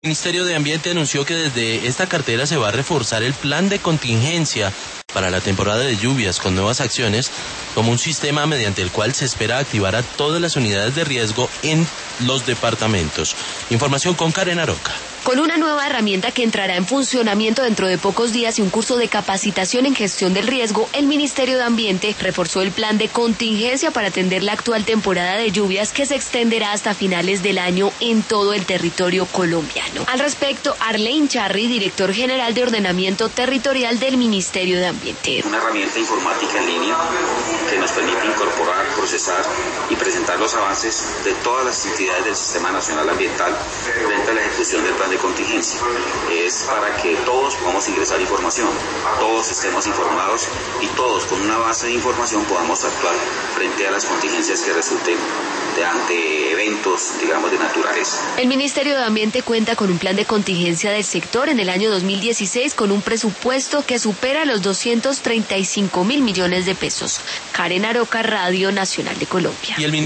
El Ministerio de Ambiente anunció que desde esta cartera se va a reforzar el plan de contingencia para la temporada de lluvias con nuevas acciones, como un sistema mediante el cual se espera activar a todas las unidades de riesgo en los departamentos. Información con Karen Aroca. Con una nueva herramienta que entrará en funcionamiento dentro de pocos días y un curso de capacitación en gestión del riesgo, el Ministerio de Ambiente reforzó el plan de contingencia para atender la actual temporada de lluvias que se extenderá hasta finales del año en todo el territorio colombiano. Al respecto, Arlene Charri, director general de Ordenamiento Territorial del Ministerio de Ambiente. Una herramienta informática en línea que nos permite incorporar, procesar y presentar los avances de todas las entidades del Sistema Nacional Ambiental frente a la ejecución del plan de contingencia. Es para que todos podamos ingresar información, todos estemos informados y todos con una base de información podamos actuar frente a las contingencias que resulten ante eventos, digamos, de naturaleza. El Ministerio de Ambiente cuenta con un plan de contingencia del sector en el año 2016 con un presupuesto que supera los 235.000 millones de pesos. Karen Aroca, Radio Nacional de Colombia.